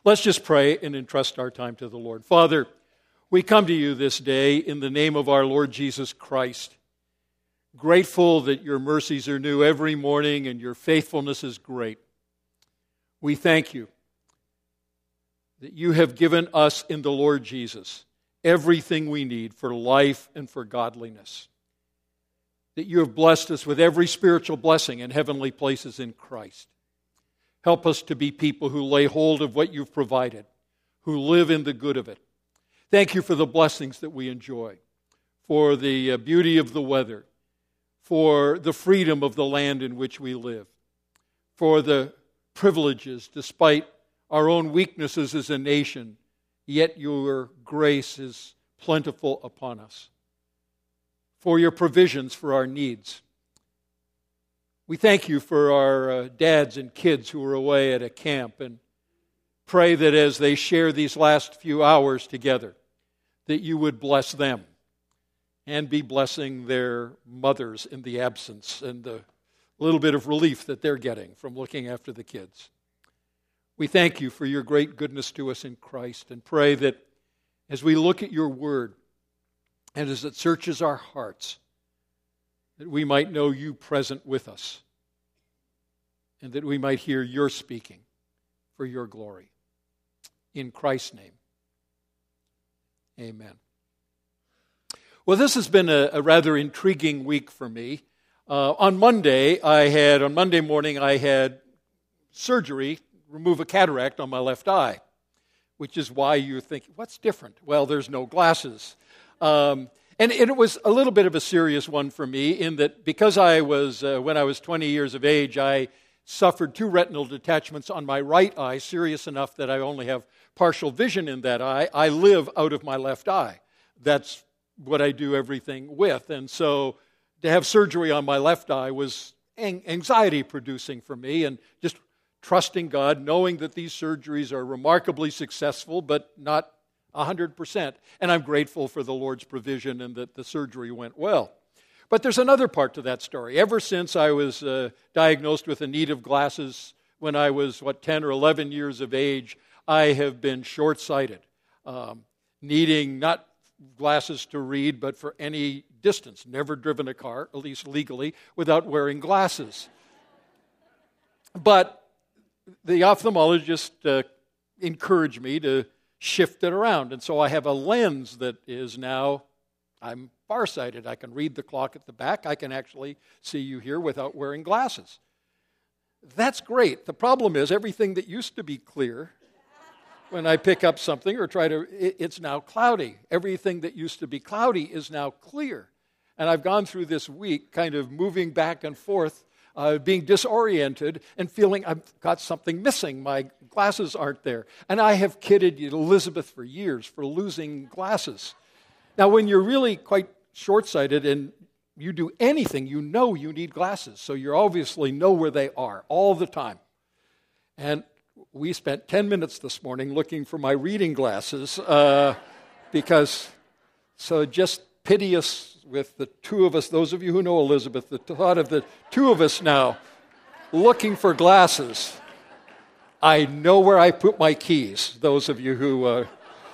Let's just pray and entrust our time to the Lord. Father, we come to you this day in the name of our Lord Jesus Christ, grateful that your mercies are new every morning and your faithfulness is great. We thank you that you have given us in the Lord Jesus everything we need for life and for godliness, that you have blessed us with every spiritual blessing in heavenly places in Christ. Help us to be people who lay hold of what you've provided, who live in the good of it. Thank you for the blessings that we enjoy, for the beauty of the weather, for the freedom of the land in which we live, for the privileges, despite our own weaknesses as a nation, yet your grace is plentiful upon us, for your provisions for our needs. We thank you for our dads and kids who are away at a camp, and pray that as they share these last few hours together, that you would bless them and be blessing their mothers in the absence and the little bit of relief that they're getting from looking after the kids. We thank you for your great goodness to us in Christ, and pray that as we look at your word and as it searches our hearts, that we might know you present with us, and that we might hear your speaking for your glory. In Christ's name, amen. Well, this has been a rather intriguing week for me. On Monday morning, I had surgery, remove a cataract on my left eye, which is why you're thinking, what's different? Well, there's no glasses. And it was a little bit of a serious one for me in that because when I was 20 years of age, I suffered 2 retinal detachments on my right eye, serious enough that I only have partial vision in that eye. I live out of my left eye. That's what I do everything with. And so to have surgery on my left eye was anxiety-producing for me, and just trusting God, knowing that these surgeries are remarkably successful, but not 100%. And I'm grateful for the Lord's provision and that the surgery went well. But there's another part to that story. Ever since I was diagnosed with a need of glasses when I was, 10 or 11 years of age, I have been short-sighted, needing not glasses to read, but for any distance. Never driven a car, at least legally, without wearing glasses. But the ophthalmologist encouraged me to shift it around. And so I have a lens that is now, I'm farsighted. I can read the clock at the back. I can actually see you here without wearing glasses. That's great. The problem is everything that used to be clear, when I pick up something or it's now cloudy. Everything that used to be cloudy is now clear. And I've gone through this week kind of moving back and forth, being disoriented and feeling I've got something missing. My glasses aren't there. And I have kidded Elizabeth for years for losing glasses. Now, when you're really quite short-sighted and you do anything, you know you need glasses. So you obviously know where they are all the time. And we spent 10 minutes this morning looking for my reading glasses so just piteous with the two of us, those of you who know Elizabeth, the thought of the two of us now looking for glasses. I know where I put my keys, those of you who...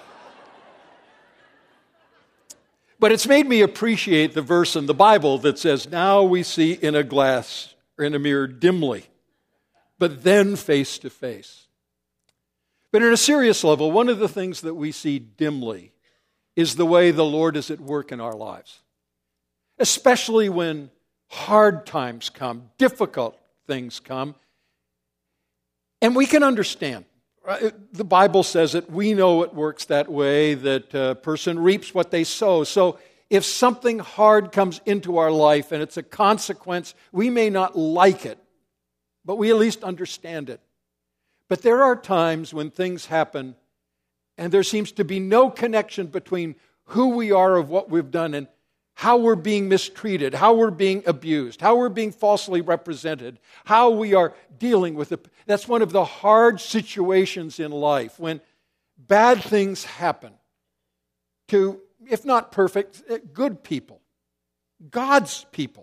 But it's made me appreciate the verse in the Bible that says, now we see in a glass or in a mirror dimly, but then face to face. But at a serious level, one of the things that we see dimly is the way the Lord is at work in our lives. Especially when hard times come, difficult things come. And we can understand. The Bible says it. We know it works that way, that a person reaps what they sow. So if something hard comes into our life and it's a consequence, we may not like it, but we at least understand it. But there are times when things happen and there seems to be no connection between who we are of what we've done and how we're being mistreated, how we're being abused, how we're being falsely represented, how we are dealing with it. That's one of the hard situations in life when bad things happen to, if not perfect, good people, God's people.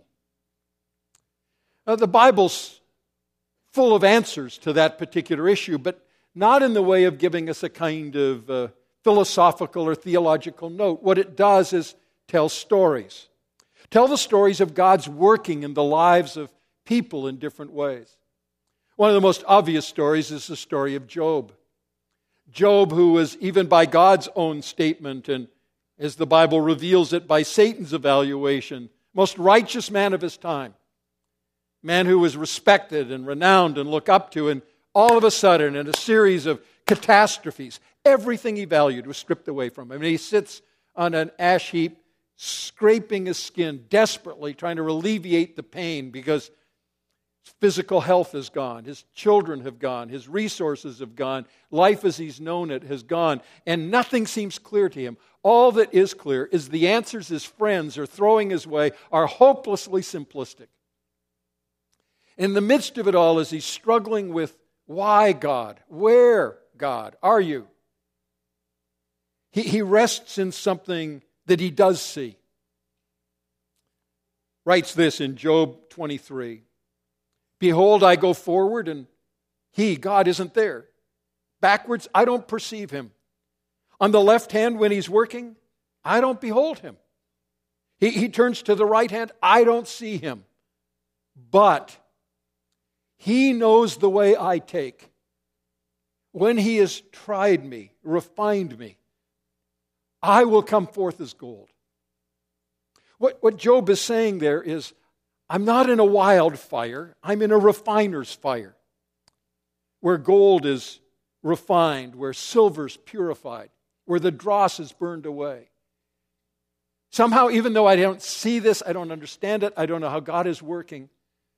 The Bible's full of answers to that particular issue, but not in the way of giving us a kind of philosophical or theological note. What it does is tell stories. Tell the stories of God's working in the lives of people in different ways. One of the most obvious stories is the story of Job. Job, who was, even by God's own statement, and as the Bible reveals it by Satan's evaluation, most righteous man of his time. Man who was respected and renowned and looked up to, and all of a sudden, in a series of catastrophes, everything he valued was stripped away from him. And he sits on an ash heap, scraping his skin, desperately trying to alleviate the pain because his physical health is gone, his children have gone, his resources have gone, life as he's known it has gone, and nothing seems clear to him. All that is clear is the answers his friends are throwing his way are hopelessly simplistic. In the midst of it all, as he's struggling with why God, where God are you? He rests in something that he does see. Writes this in Job 23. Behold, I go forward, and God, isn't there. Backwards, I don't perceive him. On the left hand, when he's working, I don't behold him. He turns to the right hand, I don't see him. But he knows the way I take. When he has tried me, refined me, I will come forth as gold. What Job is saying there is, I'm not in a wildfire, I'm in a refiner's fire, where gold is refined, where silver's purified, where the dross is burned away. Somehow, even though I don't see this, I don't understand it, I don't know how God is working,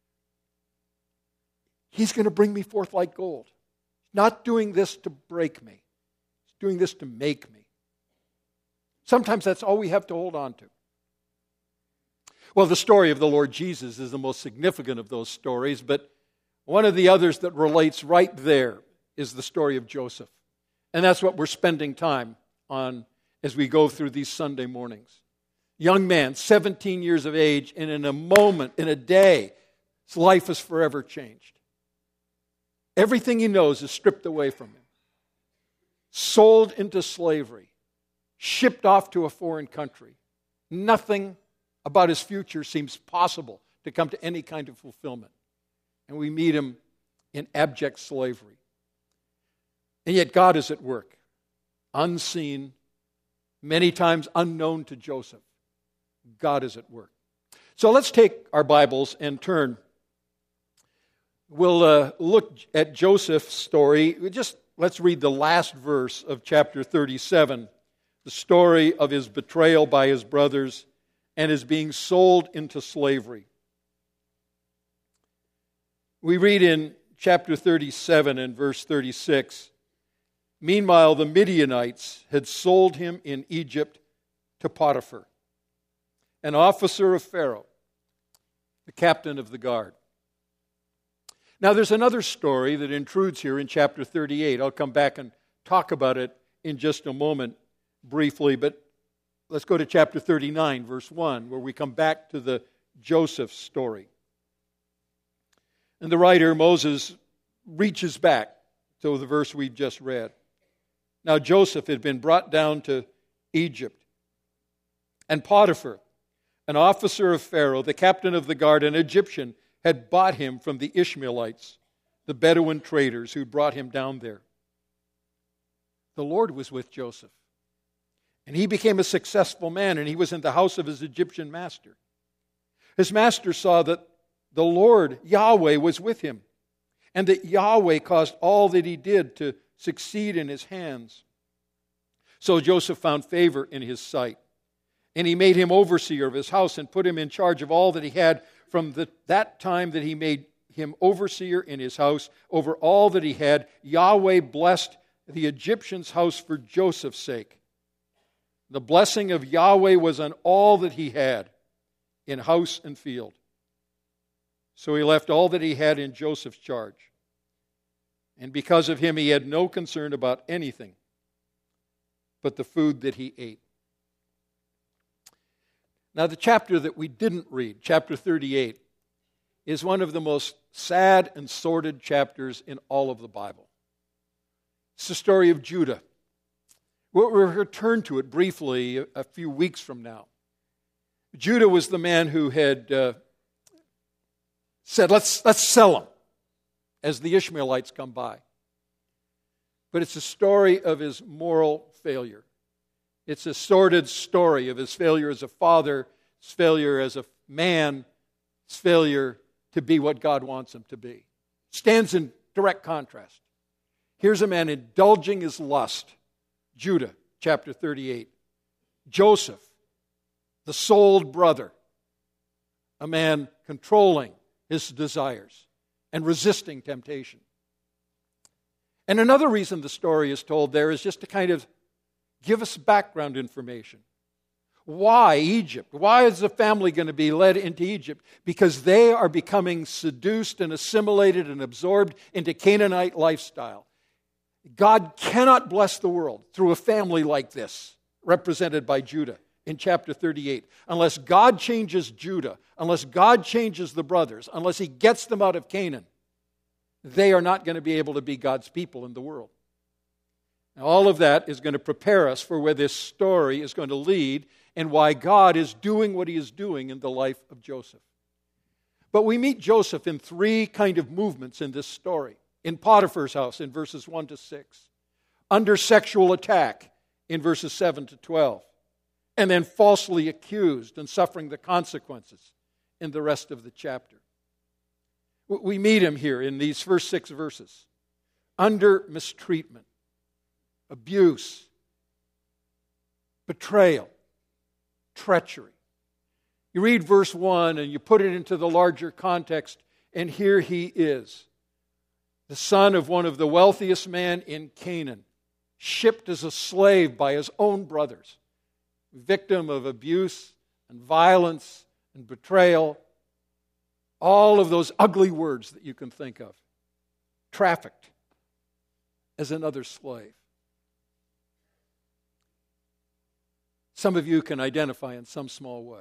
he's going to bring me forth like gold. Not doing this to break me. He's doing this to make me. Sometimes that's all we have to hold on to. Well, the story of the Lord Jesus is the most significant of those stories, but one of the others that relates right there is the story of Joseph. And that's what we're spending time on as we go through these Sunday mornings. Young man, 17 years of age, and in a moment, in a day, his life is forever changed. Everything he knows is stripped away from him. Sold into slavery. Shipped off to a foreign country. Nothing about his future seems possible to come to any kind of fulfillment. And we meet him in abject slavery. And yet God is at work. Unseen, many times unknown to Joseph. God is at work. So let's take our Bibles and turn. We'll look at Joseph's story. Let's read the last verse of chapter 37. The story of his betrayal by his brothers and his being sold into slavery. We read in chapter 37 and verse 36, meanwhile the Midianites had sold him in Egypt to Potiphar, an officer of Pharaoh, the captain of the guard. Now there's another story that intrudes here in chapter 38. I'll come back and talk about it in just a moment briefly, but let's go to chapter 39, verse 1, where we come back to the Joseph story. And the writer, Moses, reaches back to the verse we just read. Now Joseph had been brought down to Egypt, and Potiphar, an officer of Pharaoh, the captain of the guard, an Egyptian, had bought him from the Ishmaelites, the Bedouin traders who brought him down there. The Lord was with Joseph. And he became a successful man, and he was in the house of his Egyptian master. His master saw that the Lord, Yahweh, was with him, and that Yahweh caused all that he did to succeed in his hands. So Joseph found favor in his sight, and he made him overseer of his house and put him in charge of all that he had. From that time that he made him overseer in his house over all that he had, Yahweh blessed the Egyptian's house for Joseph's sake. The blessing of Yahweh was on all that he had, in house and field. So he left all that he had in Joseph's charge. And because of him, he had no concern about anything but the food that he ate. Now, the chapter that we didn't read, chapter 38, is one of the most sad and sordid chapters in all of the Bible. It's the story of Judah. We'll return to it briefly a few weeks from now. Judah was the man who had said, let's sell him as the Ishmaelites come by. But it's a story of his moral failure. It's a sordid story of his failure as a father, his failure as a man, his failure to be what God wants him to be. Stands in direct contrast. Here's a man indulging his lust. Judah, chapter 38. Joseph, the sold brother. A man controlling his desires and resisting temptation. And another reason the story is told there is just to kind of give us background information. Why Egypt? Why is the family going to be led into Egypt? Because they are becoming seduced and assimilated and absorbed into Canaanite lifestyle. God cannot bless the world through a family like this, represented by Judah in chapter 38, unless God changes Judah, unless God changes the brothers, unless He gets them out of Canaan. They are not going to be able to be God's people in the world. Now, all of that is going to prepare us for where this story is going to lead and why God is doing what He is doing in the life of Joseph. But we meet Joseph in three kind of movements in this story. In Potiphar's house in verses 1 to 6. Under sexual attack in verses 7 to 12. And then falsely accused and suffering the consequences in the rest of the chapter. We meet him here in these first 6 verses. Under mistreatment, abuse, betrayal, treachery. You read verse 1 and you put it into the larger context, and here he is, the son of one of the wealthiest men in Canaan, shipped as a slave by his own brothers, victim of abuse and violence and betrayal, all of those ugly words that you can think of, trafficked as another slave. Some of you can identify in some small way.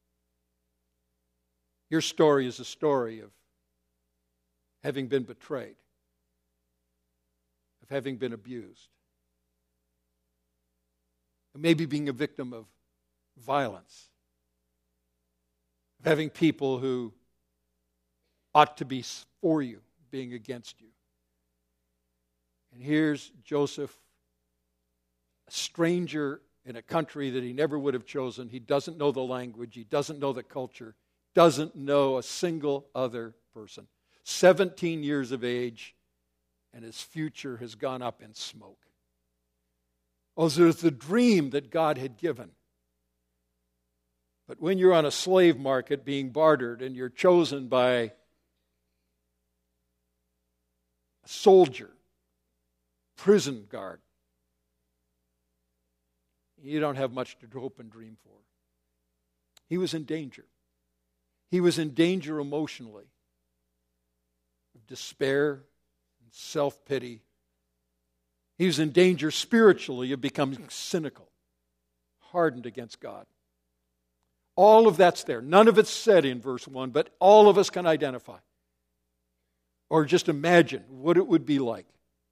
Your story is a story of having been betrayed, of having been abused, of maybe being a victim of violence, of having people who ought to be for you being against you. And here's Joseph, a stranger in a country that he never would have chosen. He doesn't know the language. He doesn't know the culture. Doesn't know a single other person. 17 years of age, and his future has gone up in smoke. Oh, there's the dream that God had given. But when you're on a slave market being bartered and you're chosen by a soldier, prison guard, you don't have much to hope and dream for. He was in danger. He was in danger emotionally of despair and self-pity. He was in danger spiritually of becoming cynical, hardened against God. All of that's there. None of it's said in verse 1, but all of us can identify or just imagine what it would be like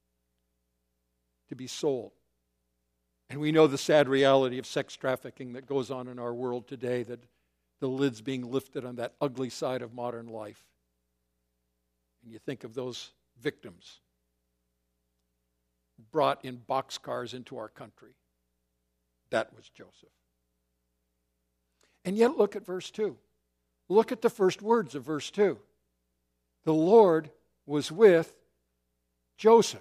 to be sold. And we know the sad reality of sex trafficking that goes on in our world today, that the lid's being lifted on that ugly side of modern life. And you think of those victims brought in boxcars into our country. That was Joseph. And yet look at verse 2. Look at the first words of verse 2. The Lord was with Joseph.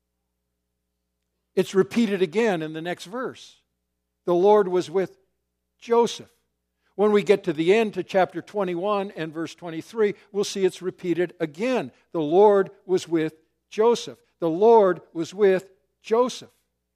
It's repeated again in the next verse. The Lord was with Joseph. When we get to the end, to chapter 21 and verse 23, we'll see it's repeated again. The Lord was with Joseph. The Lord was with Joseph.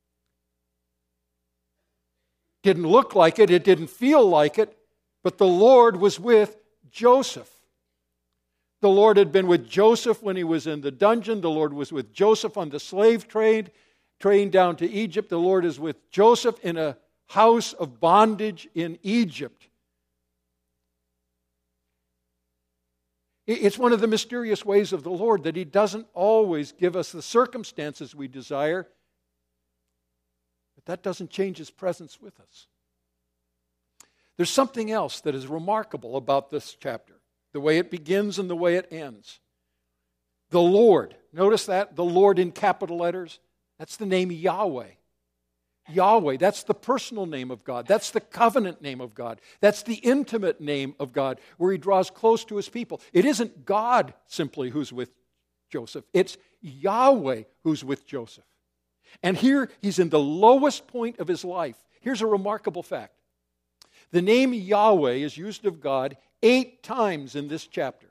Didn't look like it, it didn't feel like it, but the Lord was with Joseph. The Lord had been with Joseph when he was in the dungeon. The Lord was with Joseph on the slave trade down to Egypt. The Lord is with Joseph in a house of bondage in Egypt. It's one of the mysterious ways of the Lord that He doesn't always give us the circumstances we desire, but that doesn't change His presence with us. There's something else that is remarkable about this chapter, the way it begins and the way it ends. The Lord, notice that? The Lord in capital letters, that's the name Yahweh. Yahweh, that's the personal name of God. That's the covenant name of God. That's the intimate name of God, where He draws close to His people. It isn't God simply who's with Joseph. It's Yahweh who's with Joseph. And here he's in the lowest point of his life. Here's a remarkable fact. The name Yahweh is used of God 8 times in this chapter.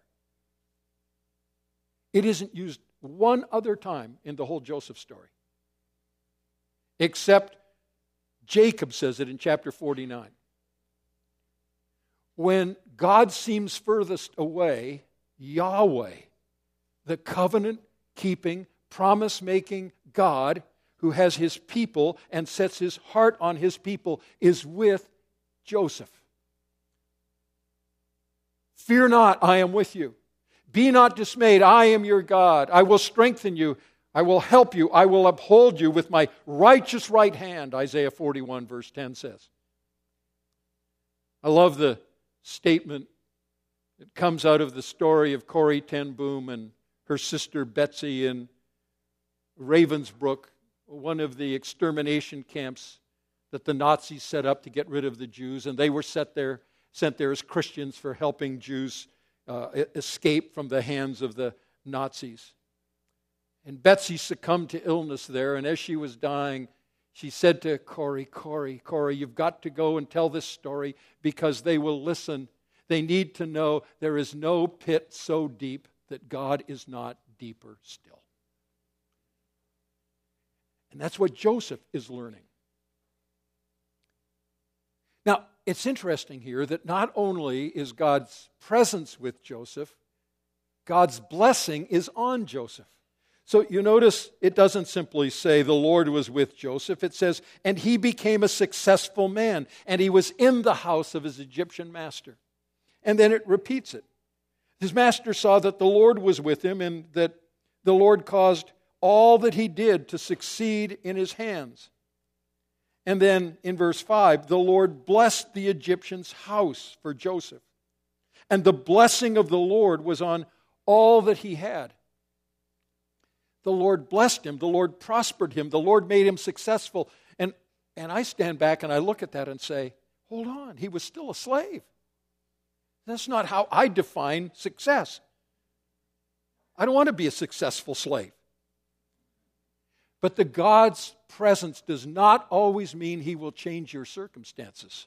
It isn't used one other time in the whole Joseph story, except Jacob says it in chapter 49. When God seems furthest away, Yahweh, the covenant-keeping, promise-making God who has His people and sets His heart on His people, is with Joseph. Fear not, I am with you. Be not dismayed, I am your God. I will strengthen you. I will help you. I will uphold you with my righteous right hand, Isaiah 41 verse 10 says. I love the statement that comes out of the story of Corrie ten Boom and her sister Betsy in Ravensbrück, one of the extermination camps that the Nazis set up to get rid of the Jews, and they were sent there as Christians for helping Jews escape from the hands of the Nazis. And Betsy succumbed to illness there, and as she was dying, she said to Corrie, you've got to go and tell this story because they will listen. They need to know there is no pit so deep that God is not deeper still. And that's what Joseph is learning. Now, it's interesting here that not only is God's presence with Joseph, God's blessing is on Joseph. So you notice it doesn't simply say the Lord was with Joseph. It says, and he became a successful man, and he was in the house of his Egyptian master. And then it repeats it. His master saw that the Lord was with him and that the Lord caused all that he did to succeed in his hands. And then in verse 5, the Lord blessed the Egyptian's house for Joseph. And the blessing of the Lord was on all that he had. The Lord blessed him. The Lord prospered him. The Lord made him successful. And I stand back and I look at that and say, hold on, he was still a slave. That's not how I define success. I don't want to be a successful slave. But the God's presence does not always mean He will change your circumstances.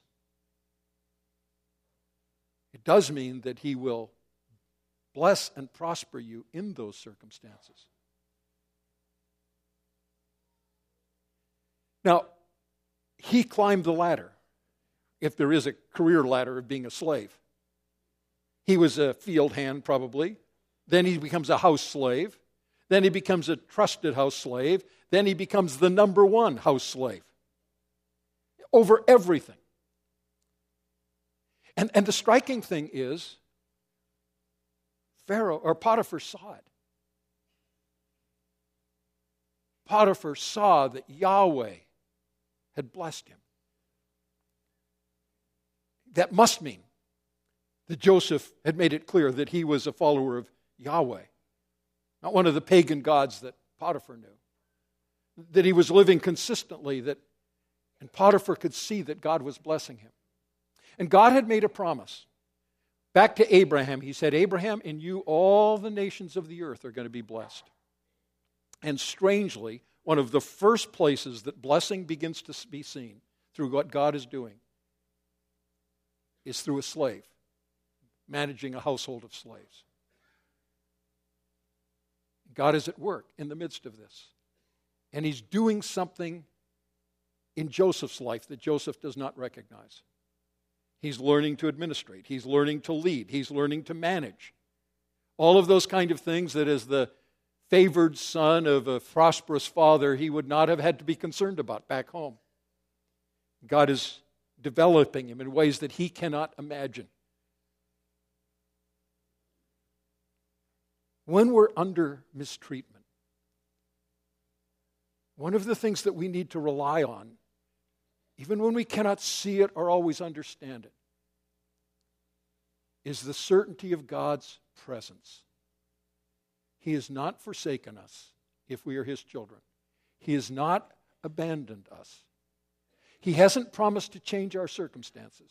It does mean that He will bless and prosper you in those circumstances. Now, he climbed the ladder, if there is a career ladder of being a slave. He was a field hand, probably. Then he becomes a house slave. Then he becomes a trusted house slave. Then he becomes the number one house slave over everything. And the striking thing is, Potiphar saw it. Potiphar saw that Yahweh had blessed him. That must mean that Joseph had made it clear that he was a follower of Yahweh, not one of the pagan gods that Potiphar knew. That he was living consistently, and Potiphar could see that God was blessing him. And God had made a promise. Back to Abraham, He said, Abraham, in you all the nations of the earth are going to be blessed. And strangely, one of the first places that blessing begins to be seen through what God is doing is through a slave, managing a household of slaves. God is at work in the midst of this. And He's doing something in Joseph's life that Joseph does not recognize. He's learning to administrate. He's learning to lead. He's learning to manage. All of those kind of things that as the favored son of a prosperous father, he would not have had to be concerned about back home. God is developing him in ways that he cannot imagine. when we're under mistreatment, one of the things that we need to rely on, even when we cannot see it or always understand it, is the certainty of God's presence. He has not forsaken us if we are His children. He has not abandoned us. He hasn't promised to change our circumstances,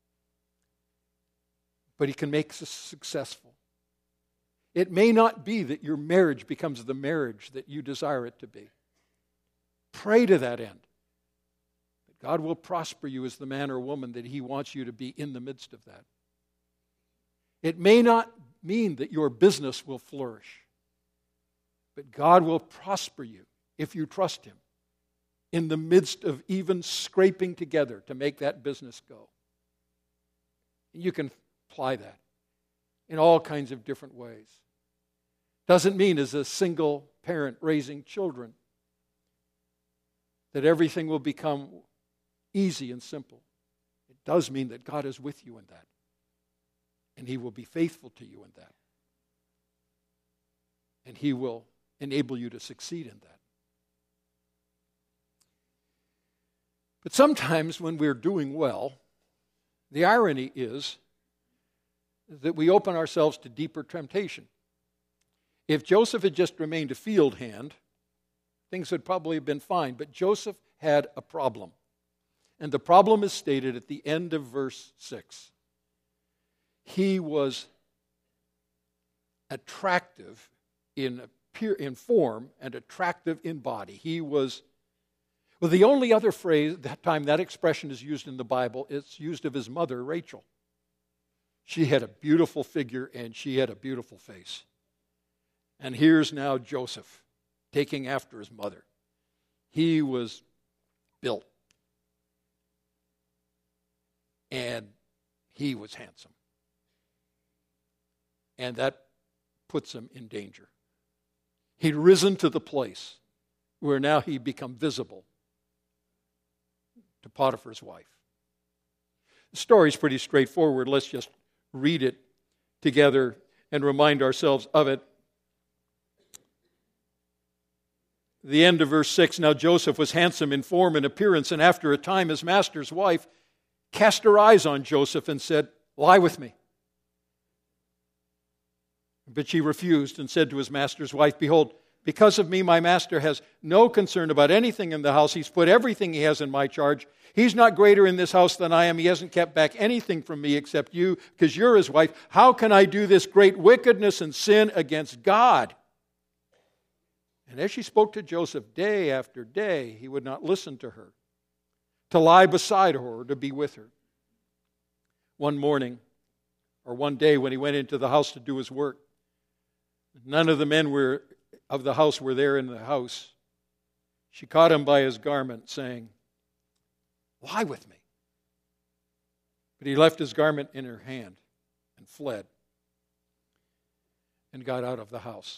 but He can make us successful. It may not be that your marriage becomes the marriage that you desire it to be. Pray to that end. That God will prosper you as the man or woman that He wants you to be in the midst of that. It may not mean that your business will flourish, but God will prosper you if you trust Him in the midst of even scraping together to make that business go. You can apply that in all kinds of different ways. Doesn't mean as a single parent raising children that everything will become easy and simple. It does mean that God is with you in that, and He will be faithful to you in that, and He will enable you to succeed in that. But sometimes when we're doing well, the irony is that we open ourselves to deeper temptation. If Joseph had just remained a field hand, things would probably have been fine. But Joseph had a problem. And the problem is stated at the end of verse 6. He was attractive in form and attractive in body. He was, well, the only other phrase, that time that expression is used in the Bible, it's used of his mother, Rachel. She had a beautiful figure and she had a beautiful face. And here's now Joseph taking after his mother. He was built. And he was handsome. And that puts him in danger. He'd risen to the place where now he'd become visible to Potiphar's wife. The story's pretty straightforward. Let's just read it together and remind ourselves of it. The end of verse 6, now Joseph was handsome in form and appearance, and after a time his master's wife cast her eyes on Joseph and said, lie with me. But she refused and said to his master's wife, behold, because of me my master has no concern about anything in the house. He's put everything he has in my charge. He's not greater in this house than I am. He hasn't kept back anything from me except you, because you're his wife. How can I do this great wickedness and sin against God? And as she spoke to Joseph day after day, he would not listen to her, to lie beside her or to be with her. One morning, or one day when he went into the house to do his work, none of the men of the house were there in the house. She caught him by his garment, saying, lie with me. But he left his garment in her hand and fled and got out of the house.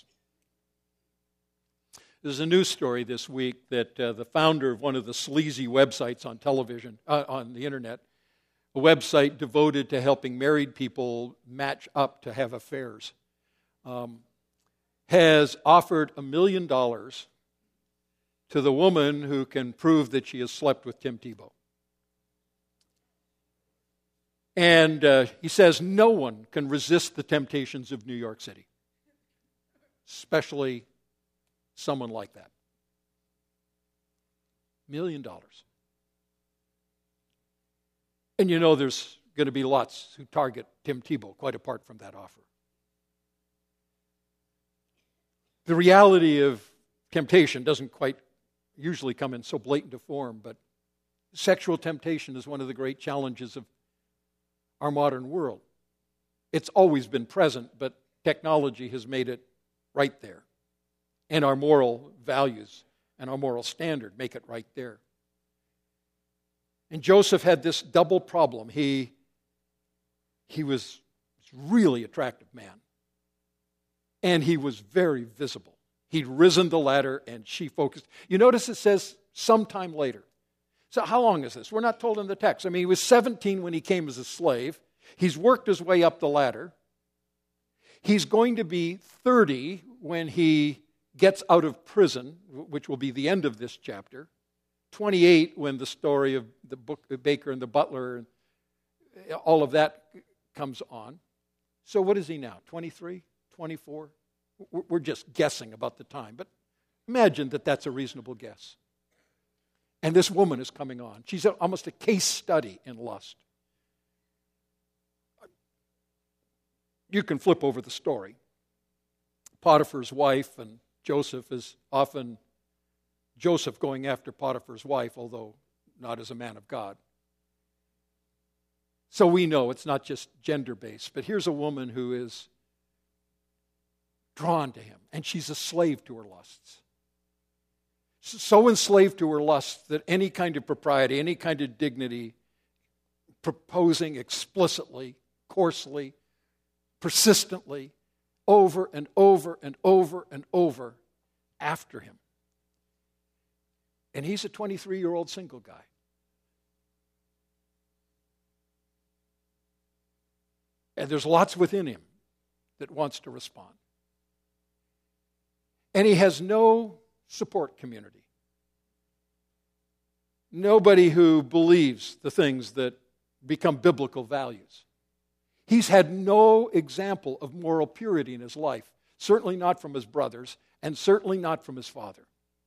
There's a news story this week that the founder of one of the sleazy websites on television, on the internet, a website devoted to helping married people match up to have affairs, has offered $1 million to the woman who can prove that she has slept with Tim Tebow. And he says no one can resist the temptations of New York City, especially someone like that. $1 million. And you know there's going to be lots who target Tim Tebow, quite apart from that offer. The reality of temptation doesn't quite usually come in so blatant a form, but sexual temptation is one of the great challenges of our modern world. It's always been present, but technology has made it right there. And our moral values and our moral standard make it right there. And Joseph had this double problem. He was a really attractive man. And he was very visible. He'd risen the ladder and she focused. You notice it says sometime later. So how long is this? We're not told in the text. I mean, he was 17 when he came as a slave. He's worked his way up the ladder. He's going to be 30 when he gets out of prison, which will be the end of this chapter. 28 when the story of the baker and the butler and all of that comes on. So what is he now? 23? 24? We're just guessing about the time, but imagine that that's a reasonable guess. And this woman is coming on. She's almost a case study in lust. You can flip over the story. Potiphar's wife, and Joseph is often Joseph going after Potiphar's wife, although not as a man of God. So we know it's not just gender-based, but here's a woman who is drawn to him, and she's a slave to her lusts. So enslaved to her lusts that any kind of propriety, any kind of dignity, proposing explicitly, coarsely, persistently, over and over and over and over after him. And he's a 23-year-old single guy. And there's lots within him that wants to respond. And he has no support community. Nobody who believes the things that become biblical values. He's had no example of moral purity in his life, certainly not from his brothers, and certainly not from his father.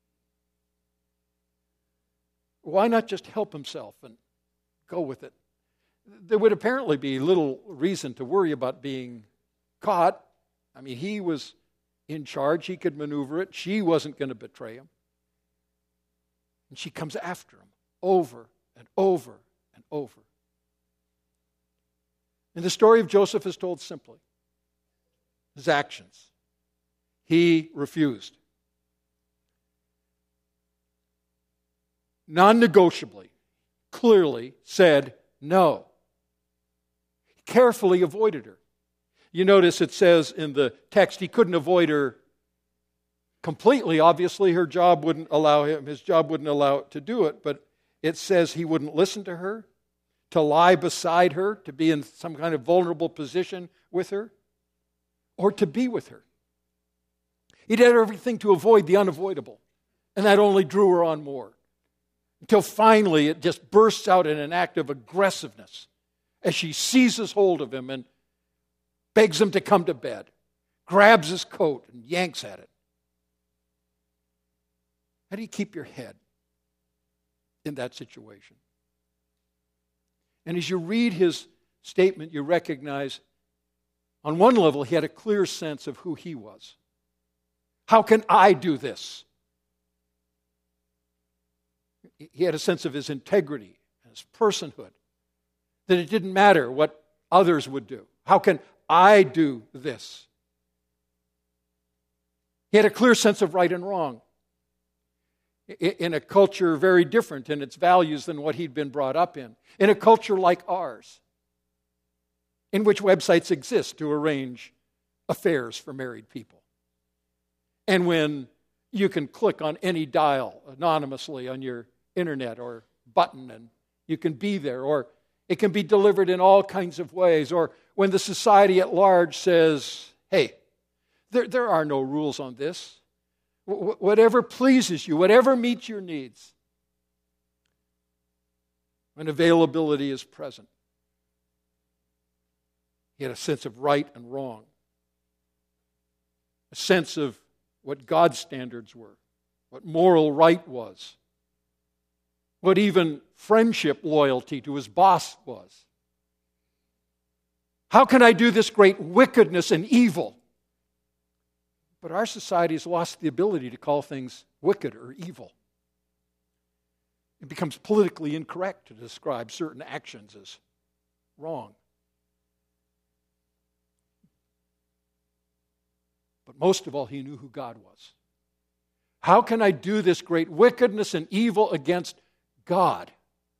Why not just help himself and go with it? There would apparently be little reason to worry about being caught. I mean, he was in charge. He could maneuver it. She wasn't going to betray him. And she comes after him over and over and over. And the story of Joseph is told simply. His actions. He refused. Non-negotiably, clearly said no. He carefully avoided her. You notice it says in the text he couldn't avoid her completely. Obviously, his job wouldn't allow it to do it, but it says he wouldn't listen to her, to lie beside her, to be in some kind of vulnerable position with her, or to be with her. He did everything to avoid the unavoidable, and that only drew her on more. Until finally it just bursts out in an act of aggressiveness as she seizes hold of him and begs him to come to bed, grabs his coat and yanks at it. How do you keep your head in that situation? And as you read his statement, you recognize, on one level, he had a clear sense of who he was. How can I do this? He had a sense of his integrity, his personhood, that it didn't matter what others would do. How can I do this? He had a clear sense of right and wrong in a culture very different in its values than what he'd been brought up in a culture like ours, in which websites exist to arrange affairs for married people. And when you can click on any dial anonymously on your internet or button and you can be there, or it can be delivered in all kinds of ways, or when the society at large says, hey, there are no rules on this. Whatever pleases you, whatever meets your needs. When availability is present. He had a sense of right and wrong. A sense of what God's standards were, what moral right was, what even friendship loyalty to his boss was. How can I do this great wickedness and evil? But our society has lost the ability to call things wicked or evil. It becomes politically incorrect to describe certain actions as wrong. But most of all, he knew who God was. How can I do this great wickedness and evil against God?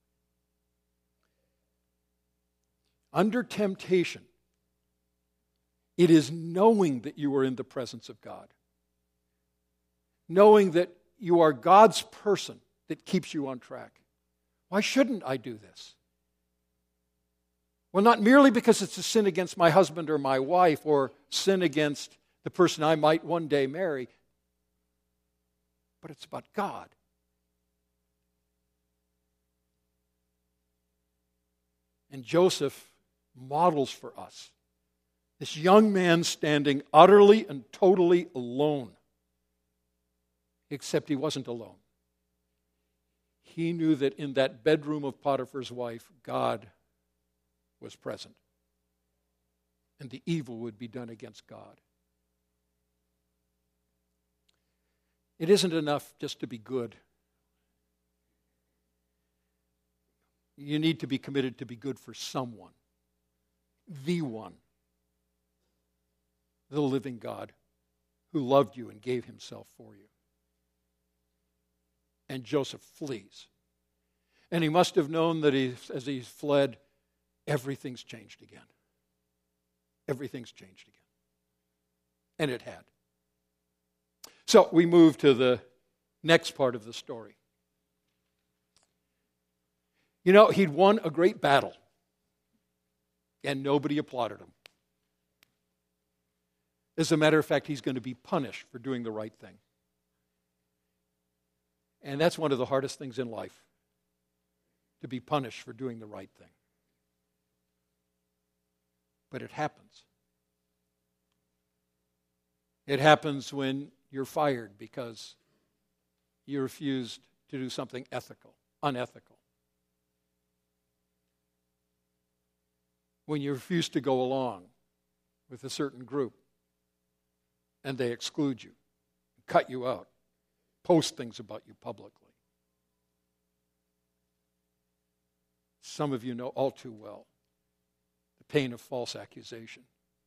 Under temptation, it is knowing that you are in the presence of God. Knowing that you are God's person that keeps you on track. Why shouldn't I do this? Well, not merely because it's a sin against my husband or my wife or sin against the person I might one day marry, but it's about God. And Joseph models for us this young man standing utterly and totally alone. Except he wasn't alone. He knew that in that bedroom of Potiphar's wife, God was present. And the evil would be done against God. It isn't enough just to be good. You need to be committed to be good for someone. The one. The living God who loved you and gave himself for you. And Joseph flees. And he must have known that as he fled, everything's changed again. Everything's changed again. And it had. So we move to the next part of the story. You know, he'd won a great battle. And nobody applauded him. As a matter of fact, he's going to be punished for doing the right thing. And that's one of the hardest things in life, to be punished for doing the right thing. But it happens. It happens when you're fired because you refused to do something unethical. When you refuse to go along with a certain group and they exclude you, cut you out, post things about you publicly. Some of you know all too well the pain of false accusation.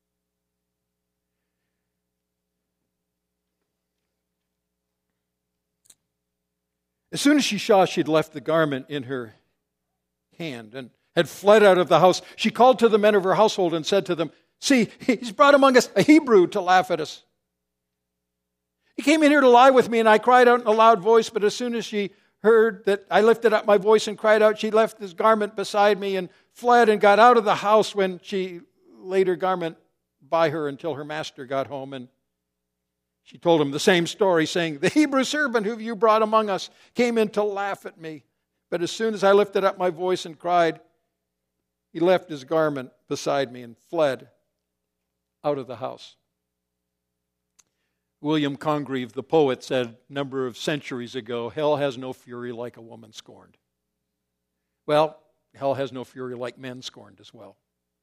As soon as she saw she'd left the garment in her hand and had fled out of the house, she called to the men of her household and said to them, "See, he's brought among us a Hebrew to laugh at us. He came in here to lie with me, and I cried out in a loud voice, but as soon as she heard that I lifted up my voice and cried out, she left his garment beside me and fled and got out of the house when she laid her garment by her until her master got home. And she told him the same story, saying, 'The Hebrew servant who you brought among us came in to laugh at me. But as soon as I lifted up my voice and cried, he left his garment beside me and fled out of the house.'" William Congreve, the poet, said a number of centuries ago, "Hell has no fury like a woman scorned." Well, hell has no fury like men scorned as well.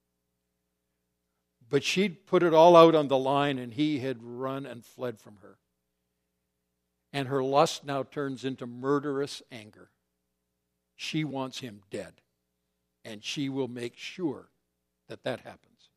But she'd put it all out on the line, and he had run and fled from her. And her lust now turns into murderous anger. She wants him dead, and she will make sure that that happens.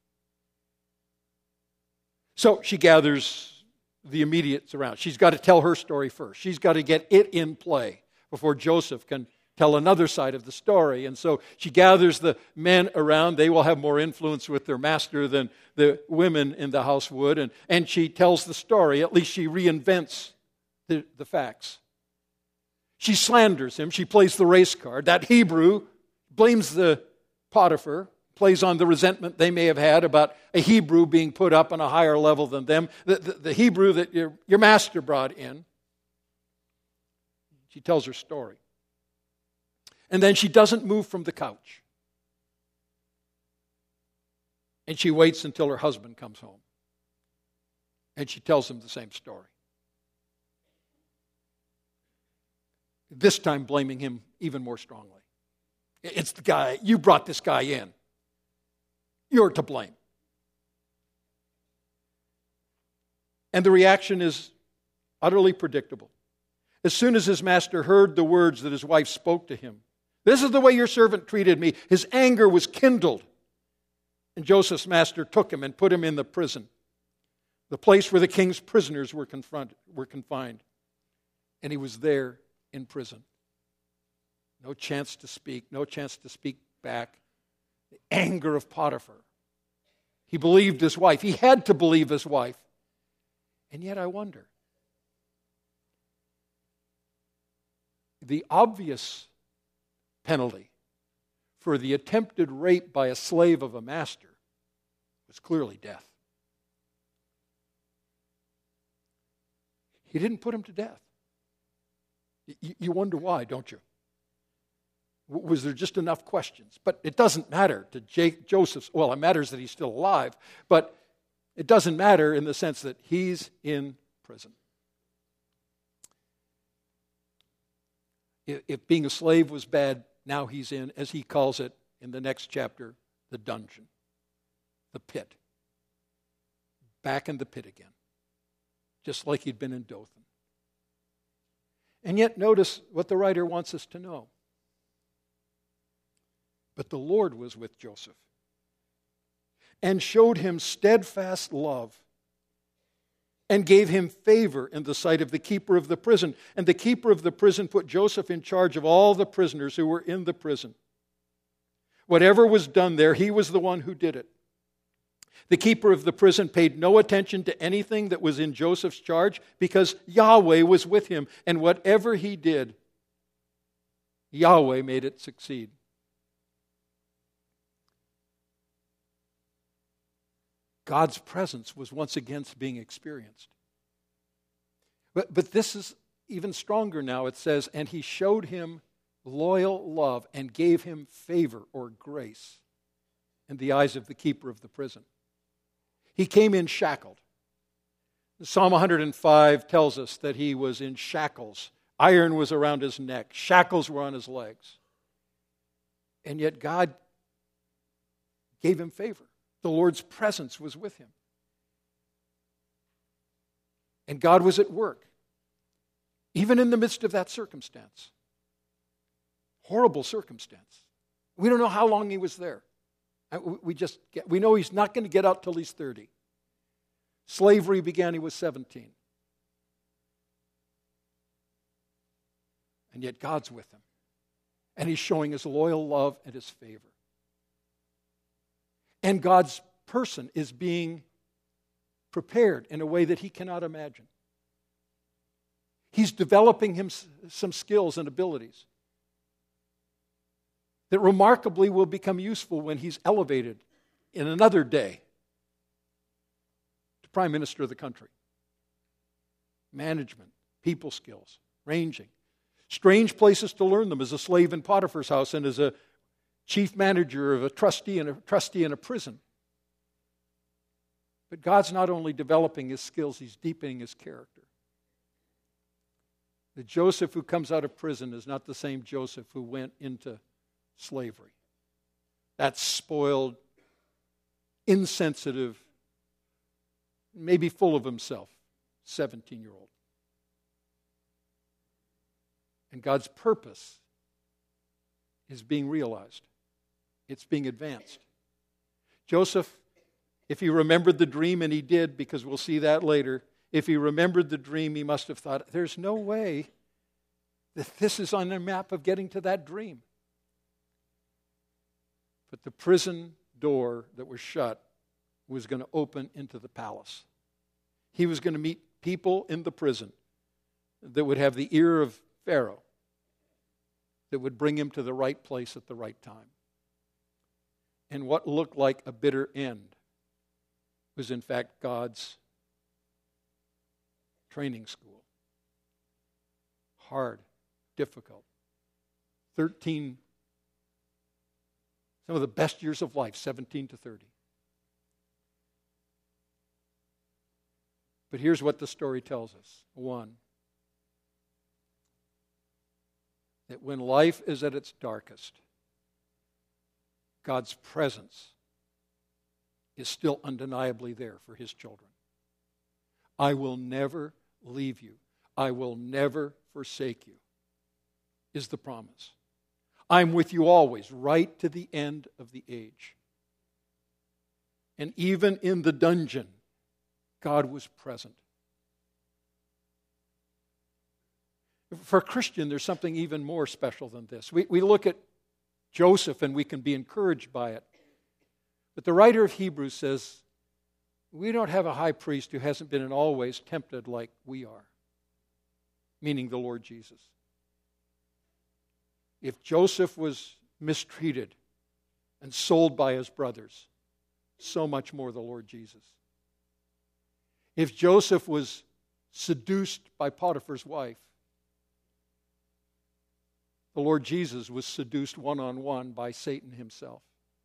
So she gathers the immediates around. She's got to tell her story first. She's got to get it in play before Joseph can tell another side of the story. And so she gathers the men around. They will have more influence with their master than the women in the house would. And she tells the story. At least she reinvents the facts. She slanders him. She plays the race card. That Hebrew blames the Potiphar, plays on the resentment they may have had about a Hebrew being put up on a higher level than them, the Hebrew that your master brought in. She tells her story. And then she doesn't move from the couch. And she waits until her husband comes home. And she tells him the same story. This time blaming him even more strongly. It's the guy, you brought this guy in. You're to blame. And the reaction is utterly predictable. As soon as his master heard the words that his wife spoke to him, "This is the way your servant treated me," his anger was kindled. And Joseph's master took him and put him in the prison, the place where the king's prisoners were confined. And he was there in prison. No chance to speak, no chance to speak back. The anger of Potiphar. He believed his wife. He had to believe his wife. And yet I wonder, the obvious penalty for the attempted rape by a slave of a master was clearly death. He didn't put him to death. You wonder why, don't you? Was there just enough questions? But it doesn't matter to Joseph. Well, it matters that he's still alive, but it doesn't matter in the sense that he's in prison. If being a slave was bad, now he's in, as he calls it in the next chapter, the dungeon, the pit. Back in the pit again, just like he'd been in Dothan. And yet notice what the writer wants us to know. But the Lord was with Joseph and showed him steadfast love and gave him favor in the sight of the keeper of the prison. And the keeper of the prison put Joseph in charge of all the prisoners who were in the prison. Whatever was done there, he was the one who did it. The keeper of the prison paid no attention to anything that was in Joseph's charge because Yahweh was with him. And whatever he did, Yahweh made it succeed. God's presence was once again being experienced. But this is even stronger now. It says, and he showed him loyal love and gave him favor or grace in the eyes of the keeper of the prison. He came in shackled. Psalm 105 tells us that he was in shackles. Iron was around his neck. Shackles were on his legs. And yet God gave him favor. The Lord's presence was with him. And God was at work, even in the midst of that circumstance. Horrible circumstance. We don't know how long he was there. We know he's not going to get out till he's 30. Slavery began, he was 17. And yet God's with him. And he's showing his loyal love and his favor. And God's person is being prepared in a way that he cannot imagine. He's developing him some skills and abilities that remarkably will become useful when he's elevated in another day to Prime Minister of the country. Management, people skills, ranging. Strange places to learn them as a slave in Potiphar's house and as a chief manager of a trustee in a prison. But God's not only developing his skills, he's deepening his character. The Joseph who comes out of prison is not the same Joseph who went into slavery. That spoiled, insensitive, maybe full of himself, 17-year-old. And God's purpose is being realized. It's being advanced. Joseph, if he remembered the dream, and he did, because we'll see that later, if he remembered the dream, he must have thought, there's no way that this is on the map of getting to that dream. But the prison door that was shut was going to open into the palace. He was going to meet people in the prison that would have the ear of Pharaoh, that would bring him to the right place at the right time. And what looked like a bitter end was in fact God's training school. Hard, difficult. 13, some of the best years of life, 17 to 30. But here's what the story tells us. One, that when life is at its darkest, God's presence is still undeniably there for his children. I will never leave you. I will never forsake you, is the promise. I'm with you always, right to the end of the age. And even in the dungeon, God was present. For a Christian, there's something even more special than this. We look at Joseph and we can be encouraged by it. But the writer of Hebrews says, we don't have a high priest who hasn't been in all ways tempted like we are, meaning the Lord Jesus. If Joseph was mistreated and sold by his brothers, so much more the Lord Jesus. If Joseph was seduced by Potiphar's wife, the Lord Jesus was seduced one-on-one by Satan himself.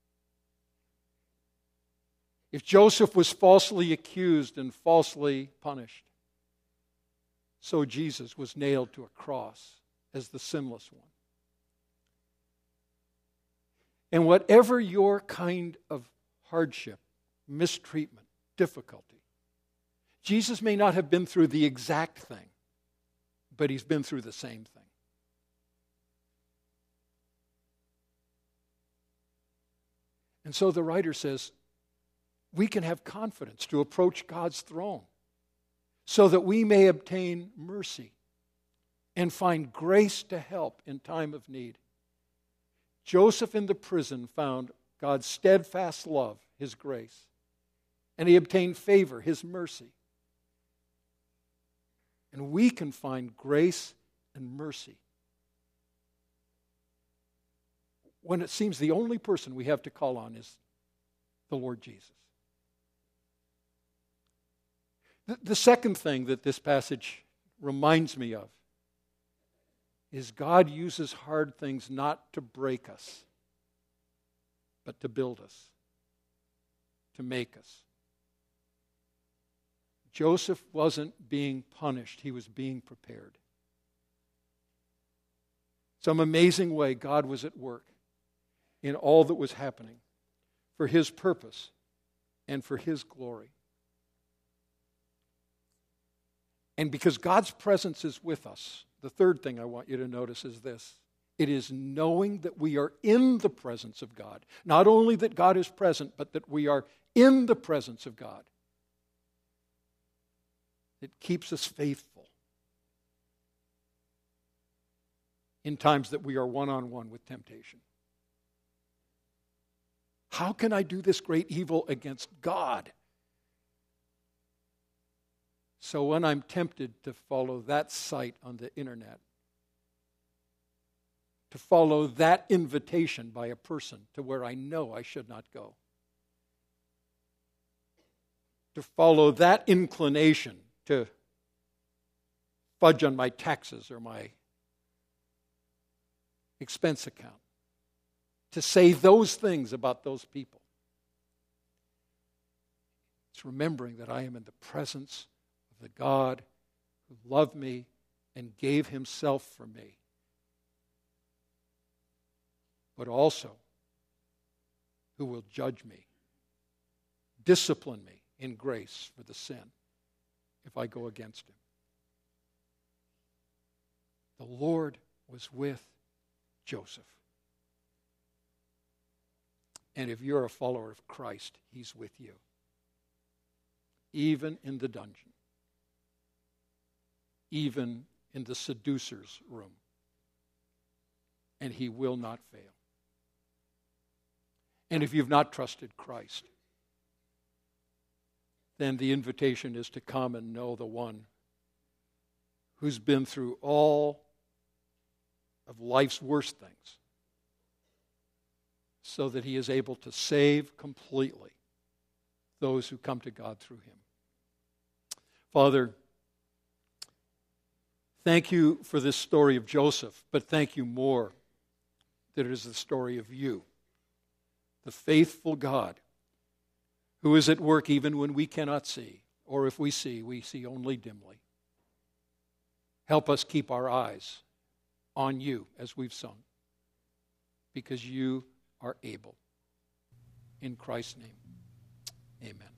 If Joseph was falsely accused and falsely punished, so Jesus was nailed to a cross as the sinless one. And whatever your kind of hardship, mistreatment, difficulty, Jesus may not have been through the exact thing, but he's been through the same thing. And so the writer says, we can have confidence to approach God's throne so that we may obtain mercy and find grace to help in time of need. Joseph in the prison found God's steadfast love, his grace, and he obtained favor, his mercy. And we can find grace and mercy when it seems the only person we have to call on is the Lord Jesus. The second thing that this passage reminds me of is God uses hard things not to break us, but to build us, to make us. Joseph wasn't being punished, he was being prepared. Some amazing way God was at work in all that was happening for his purpose and for his glory. And because God's presence is with us, the third thing I want you to notice is this. It is knowing that we are in the presence of God. Not only that God is present, but that we are in the presence of God. It keeps us faithful in times that we are one-on-one with temptation. How can I do this great evil against God? So when I'm tempted to follow that site on the internet, to follow that invitation by a person to where I know I should not go, to follow that inclination to fudge on my taxes or my expense account, to say those things about those people, it's remembering that I am in the presence of the God who loved me and gave himself for me, but also who will judge me, discipline me in grace for the sin if I go against him. The Lord was with Joseph. And if you're a follower of Christ, he's with you. Even in the dungeon. Even in the seducer's room. And he will not fail. And if you've not trusted Christ, then the invitation is to come and know the one who's been through all of life's worst things, so that he is able to save completely those who come to God through him. Father, thank you for this story of Joseph, but thank you more that it is the story of you, the faithful God, who is at work even when we cannot see, or if we see only dimly. Help us keep our eyes on you as we've sung, because you are able. In Christ's name, amen.